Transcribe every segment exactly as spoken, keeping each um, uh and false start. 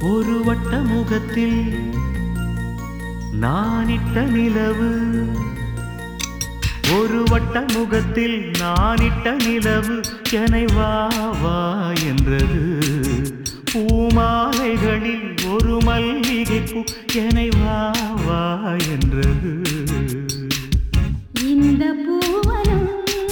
ஒரு வட்ட முகத்தில் நானிட்ட நிலவு, ஒரு வட்ட முகத்தில் நானிட்ட நிலவு என்னை வா வா என்றது. பூமாலைகளில் ஒரு மல்லிகை பூ என்னை வா வா என்றது. இந்த பூவனம்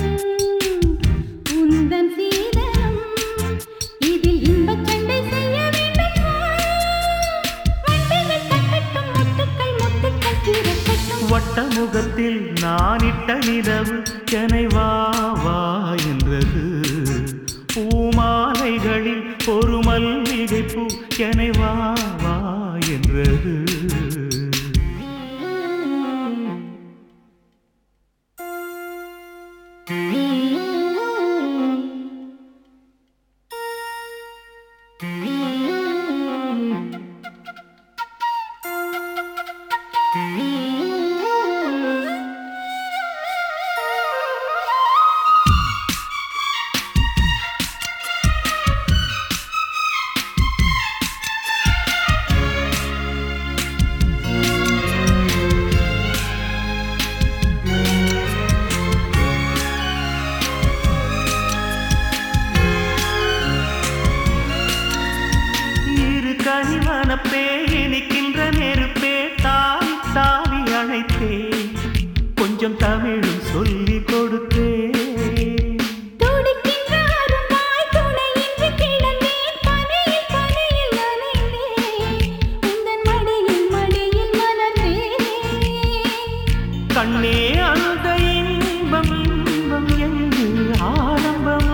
உந்தன் சீதனம், இதில் இன்பச் சண்டை செய்ய வேண்டும். வண்டிகள் கட்டட்டும், முத்துக்கள் முத்துக்கள் திரட்டட்டும். வட்ட முகத்தில் நானிட்ட நிலவு என்னை வா வா என்றது. பூமாலைகளில் ஒரு மல்லிகை பூ என்னை வா வா என்றது. கனிவனப்பே இனிக்கின்ற நெருப்பே தாவி தாவி அழைத்தே, கொஞ்சம் தமிழும் சொல்லி கொடுத்தே. கண்ணே அந்த இன்பம் இன்பம் என்று ஆரம்பமோ,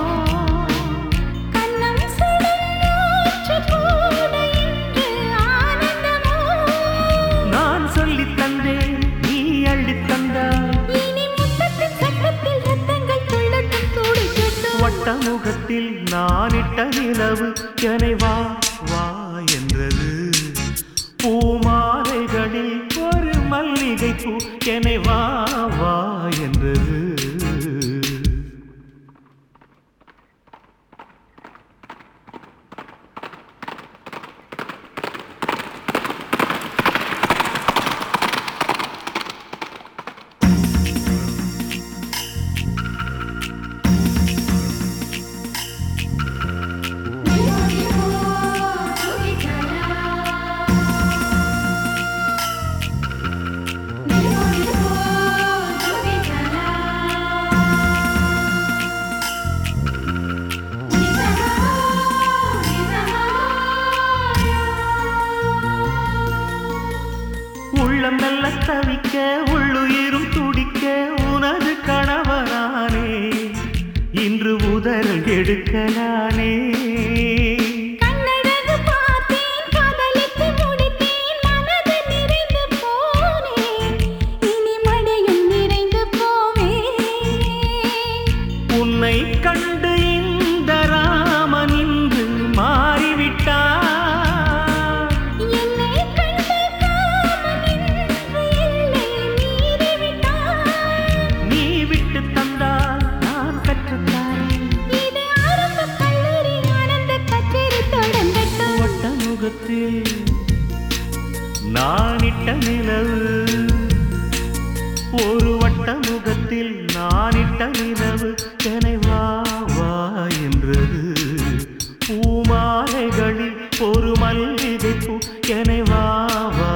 நான் சொல்லி தந்தேன் நீ அள்ளி தந்தாய். வட்ட முகத்தில் நானிட்ட நிலவு என்னை வா வா என்றது. பூமாலைகளில் ஒரு மல்லிகை பூ என்னை வா வா என்றது. உள்ளம் நல்ல தவிக்க உள்ளுயிரும் துடிக்க உனது கணவனானே, இன்று உதறல் எடுக்கலானே. உன்னை கண்டு இந்த ராமன் இன்று மாறிவிட்டார். நீ விட்டு தந்தால் நான் கற்றுத்தாரேன். வட்ட முகத்தில் நானிட்ட நிலவு, ஒரு வட்ட முகத்தில் நானிட்ட நிலவு என்னை வா வா என்றது. பூமாலைகளில் ஒரு மல்லிகை பூ என்னை வா வா